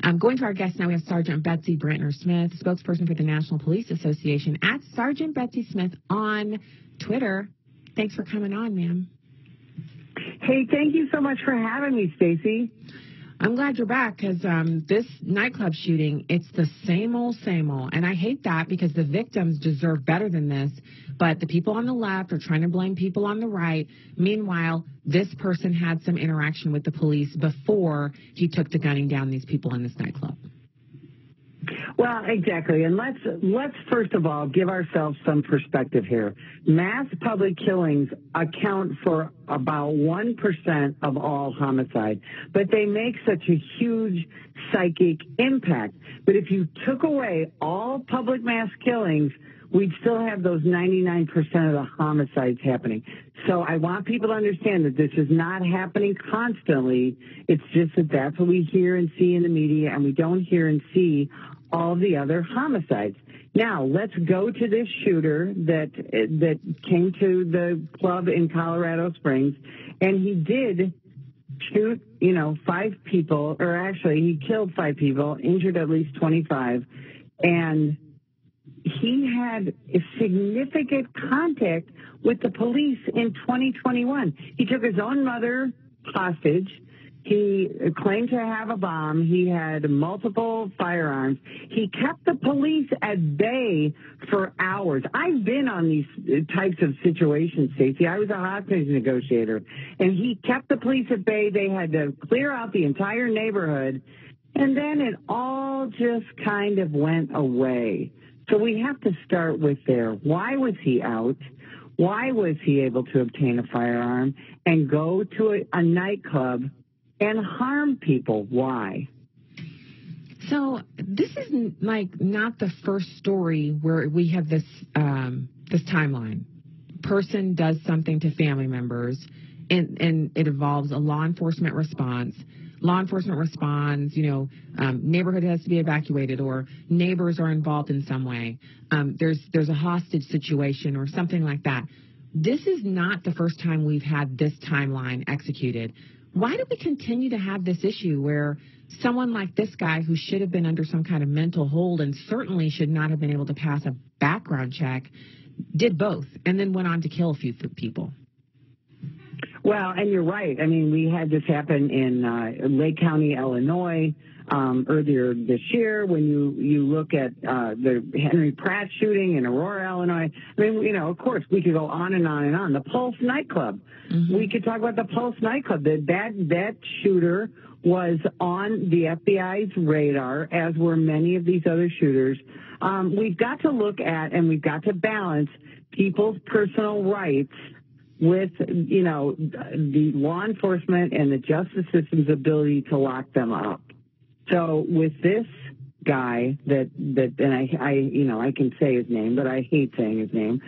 Going to our guest now, we have Sergeant Betsy Brantner-Smith, spokesperson for the National Police Association, at Sergeant Betsy Smith on Twitter. Thanks for coming on, ma'am. Hey, thank you so much for having me, Stacey. I'm glad you're back because this nightclub shooting, it's the same old, same old. And I hate that because the victims deserve better than this. But the people on the left are trying to blame people on the right. Meanwhile, this person had some interaction with the police before he took to gunning down these people in this nightclub. Well, exactly. And let's first of all give ourselves some perspective here. Mass public killings account for about 1% of all homicide, but they make such a huge psychic impact. But if you took away all public mass killings, we'd still have those 99% of the homicides happening. So I want people to understand that this is not happening constantly. It's just that that's what we hear and see in the media, and we don't hear and see all the other homicides. Now, let's go to this shooter that came to the club in Colorado Springs, and he did shoot, 5 people, or actually he killed 5 people, injured at least 25, and he had a significant contact with the police in 2021. He took his own mother hostage. He claimed to have a bomb. He had multiple firearms. He kept the police at bay for hours. I've been on these types of situations, Stacey. I was a hostage negotiator, and he kept the police at bay. They had to clear out the entire neighborhood, and then it all just kind of went away. So we have to start with there. Why was he out? Why was he able to obtain a firearm and go to a nightclub and harm people? Why? So this is not the first story where we have this this timeline. Person does something to family members, and it involves a law enforcement response. Law enforcement responds, neighborhood has to be evacuated, or neighbors are involved in some way. There's a hostage situation or something like that. This is not the first time we've had this timeline executed. Why do we continue to have this issue where someone like this guy, who should have been under some kind of mental hold and certainly should not have been able to pass a background check, did both and then went on to kill a few people? Well, and you're right. I mean, we had this happen in Lake County, Illinois, earlier this year. When you look at the Henry Pratt shooting in Aurora, Illinois, I mean, of course, we could go on and on and on. The Pulse nightclub. Mm-hmm. We could talk about the Pulse nightclub. That shooter was on the FBI's radar, as were many of these other shooters. We've got to look at and we've got to balance people's personal rights with, the law enforcement and the justice system's ability to lock them up. So with this guy and I can say his name, but I hate saying his name,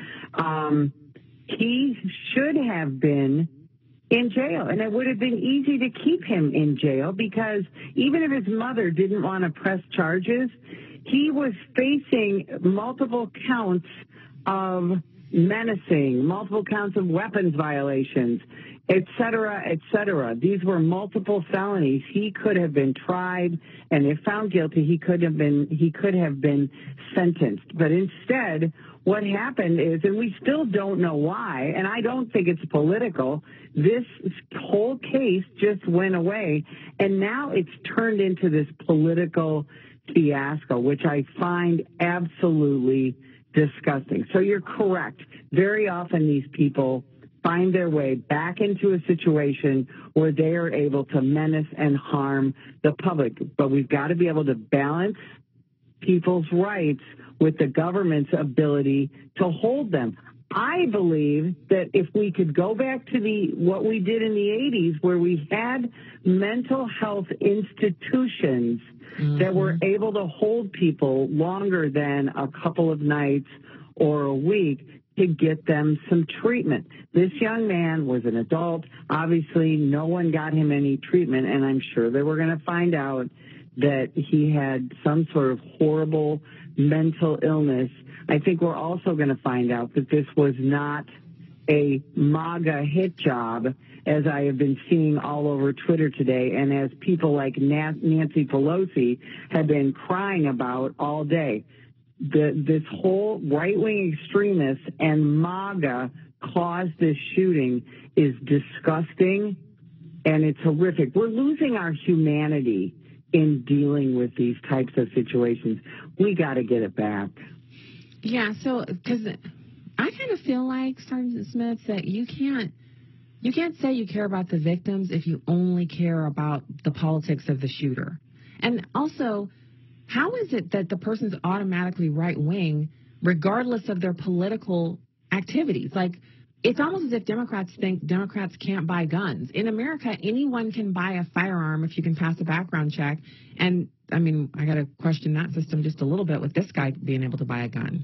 he should have been in jail, and it would have been easy to keep him in jail because even if his mother didn't want to press charges, he was facing multiple counts of menacing, multiple counts of weapons violations, et cetera, et cetera. These were multiple felonies. He could have been tried, and if found guilty, he could have been sentenced. But instead, what happened is, and we still don't know why, and I don't think it's political, this whole case just went away, and now it's turned into this political fiasco, which I find absolutely disgusting. So you're correct. Very often these people find their way back into a situation where they are able to menace and harm the public. But we've got to be able to balance people's rights with the government's ability to hold them. I believe that if we could go back to what we did in the 80s, where we had mental health institutions that were able to hold people longer than a couple of nights or a week to get them some treatment. This young man was an adult. Obviously, no one got him any treatment, and I'm sure they were going to find out that he had some sort of horrible mental illness. I think we're also going to find out that this was not a MAGA hit job, as I have been seeing all over Twitter today, and as people like Nancy Pelosi have been crying about all day. This whole right-wing extremists and MAGA caused this shooting is disgusting, and it's horrific. We're losing our humanity in dealing with these types of situations. We got to get it back. Yeah, so because I kind of feel like, Sergeant Smith, that you can't say you care about the victims if you only care about the politics of the shooter. And also, how is it that the person's automatically right-wing regardless of their political activities? Like, it's almost as if Democrats think Democrats can't buy guns. In America, anyone can buy a firearm if you can pass a background check. And, I mean, I got to question that system just a little bit with this guy being able to buy a gun.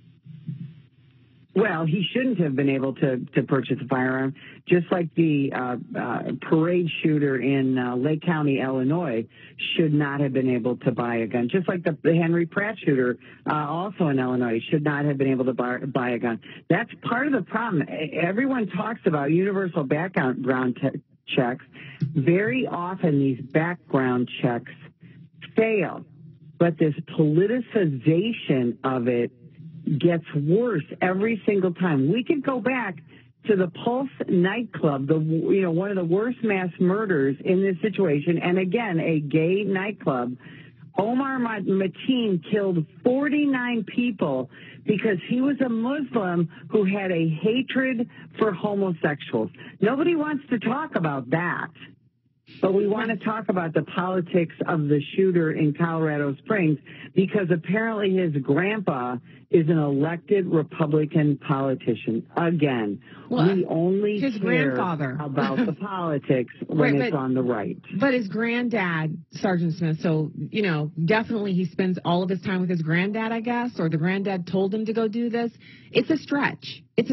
Well, he shouldn't have been able to purchase a firearm, just like the parade shooter in Lake County, Illinois, should not have been able to buy a gun. Just like the Henry Pratt shooter, also in Illinois, should not have been able to buy a gun. That's part of the problem. Everyone talks about universal background checks. Very often these background checks fail, but this politicization of it gets worse every single time. We could go back to the Pulse nightclub, one of the worst mass murders in this situation, and again, a gay nightclub. Omar Mateen killed 49 people because he was a Muslim who had a hatred for homosexuals. Nobody wants to talk about that. But we want to talk about the politics of the shooter in Colorado Springs because apparently his grandpa is an elected Republican politician. Again, we only care about the politics when it's on the right. But his granddad, Sergeant Smith, so, definitely he spends all of his time with his granddad, I guess, or the granddad told him to go do this. It's a stretch. It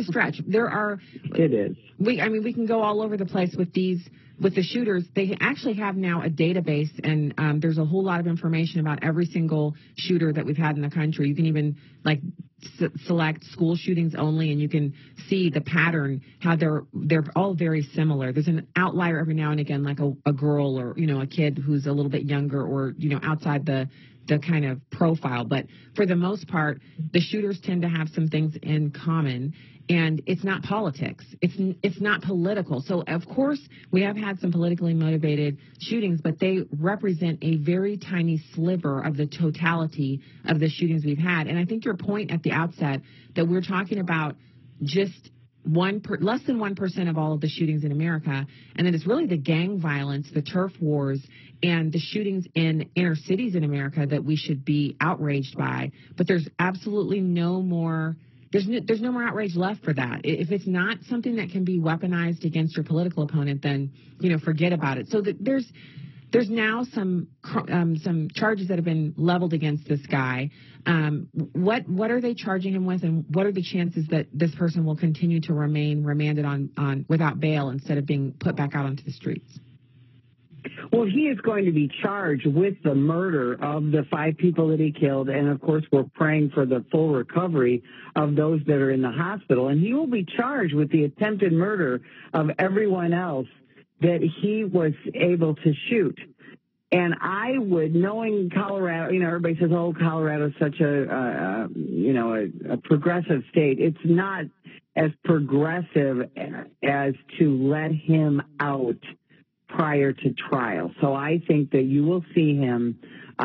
is. We can go all over the place with the shooters. They actually have now a database, and there's a whole lot of information about every single shooter that we've had in the country. You can even select school shootings only, and you can see the pattern, how they're all very similar. There's an outlier every now and again, like a girl or a kid who's a little bit younger or outside the kind of profile. But for the most part, the shooters tend to have some things in common. And it's not politics. It's not political. So, of course, we have had some politically motivated shootings, but they represent a very tiny sliver of the totality of the shootings we've had. And I think your point at the outset that we're talking about just less than 1% of all of the shootings in America, and that it's really the gang violence, the turf wars, and the shootings in inner cities in America that we should be outraged by. But there's absolutely no more... There's no more outrage left for that. If it's not something that can be weaponized against your political opponent, then forget about it. So there's now some charges that have been leveled against this guy. What are they charging him with, and what are the chances that this person will continue to remain remanded on without bail instead of being put back out onto the streets? Well, he is going to be charged with the murder of the 5 people that he killed. And, of course, we're praying for the full recovery of those that are in the hospital. And he will be charged with the attempted murder of everyone else that he was able to shoot. And I would, knowing Colorado, everybody says, oh, Colorado's such a progressive state. It's not as progressive as to let him out prior to trial. So I think that you will see him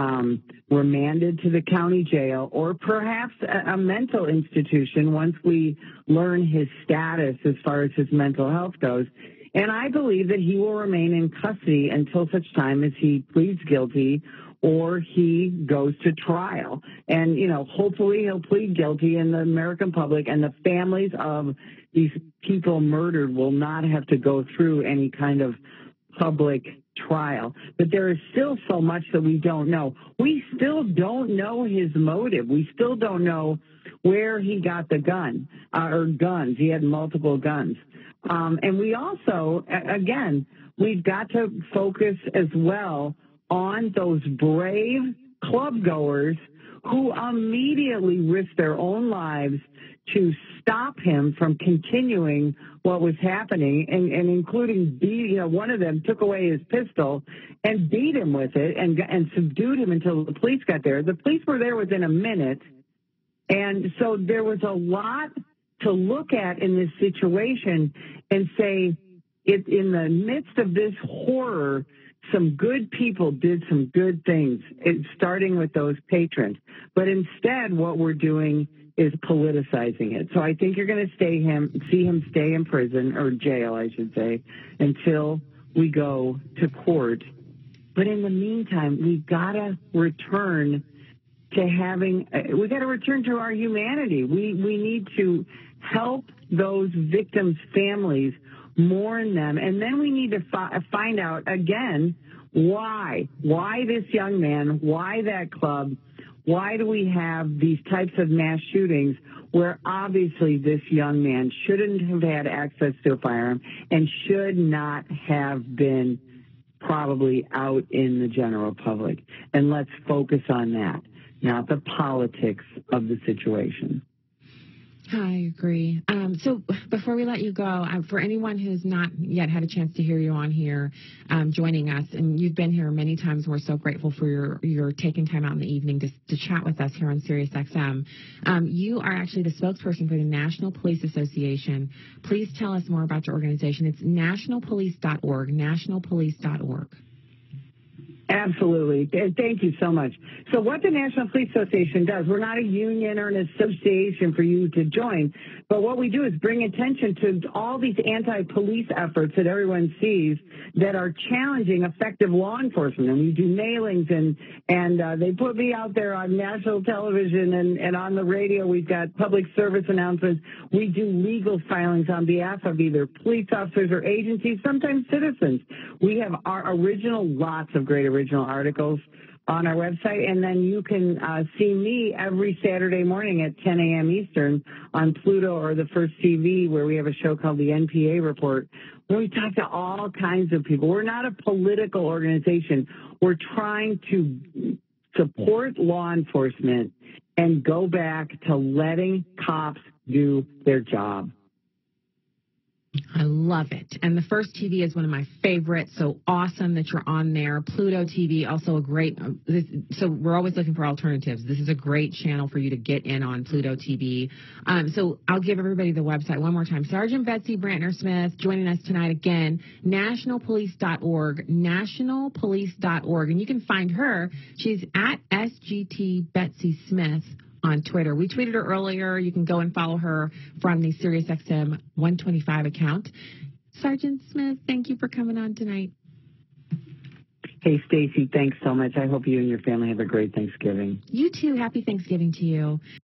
remanded to the county jail or perhaps a mental institution once we learn his status as far as his mental health goes. And I believe that he will remain in custody until such time as he pleads guilty or he goes to trial. And, hopefully he'll plead guilty and the American public and the families of these people murdered will not have to go through any kind of public trial. But there is still so much that we don't know. We still don't know his motive. We still don't know where he got the gun or guns. He had multiple guns. And we also, again, we've got to focus as well on those brave club goers who immediately risked their own lives to stop him from continuing what was happening, and including one of them took away his pistol and beat him with it and subdued him until the police got there. The police were there within a minute, and so there was a lot to look at in this situation and say, in the midst of this horror, some good people did some good things, starting with those patrons. But instead, what we're doing is politicizing it. So I think you're going to see him stay in prison, or jail, I should say, until we go to court. But in the meantime, we've got to return to our humanity. We need to help those victims' families, mourn them, and then we need to find out again why this young man, why that club, why do we have these types of mass shootings where obviously this young man shouldn't have had access to a firearm and should not have been probably out in the general public. And let's focus on that, not the politics of the situation. I agree. So before we let you go, for anyone who's not yet had a chance to hear you on here joining us, and you've been here many times, we're so grateful for your taking time out in the evening to chat with us here on SiriusXM. You are actually the spokesperson for the National Police Association. Please tell us more about your organization. It's nationalpolice.org, nationalpolice.org. Absolutely. Thank you so much. So what the National Police Association does, we're not a union or an association for you to join, but what we do is bring attention to all these anti-police efforts that everyone sees that are challenging effective law enforcement. And we do mailings, and they put me out there on national television and on the radio. We've got public service announcements. We do legal filings on behalf of either police officers or agencies, sometimes citizens. We have lots of great original articles on our website, and then you can see me every Saturday morning at 10 a.m. Eastern on Pluto or the First TV, where we have a show called the NPA Report, where we talk to all kinds of people. We're not a political organization. We're trying to support law enforcement and go back to letting cops do their job. I love it. And the First TV is one of my favorites, so awesome that you're on there. Pluto TV, also a great, so we're always looking for alternatives. This is a great channel for you to get in on, Pluto TV. So I'll give everybody the website one more time. Sergeant Betsy Brantner-Smith joining us tonight again, nationalpolice.org, nationalpolice.org. And you can find her. She's at SGT Betsy Smith on Twitter. We tweeted her earlier. You can go and follow her from the SiriusXM 125 account. Sergeant Smith, thank you for coming on tonight. Hey, Stacey, thanks so much. I hope you and your family have a great Thanksgiving. You too. Happy Thanksgiving to you.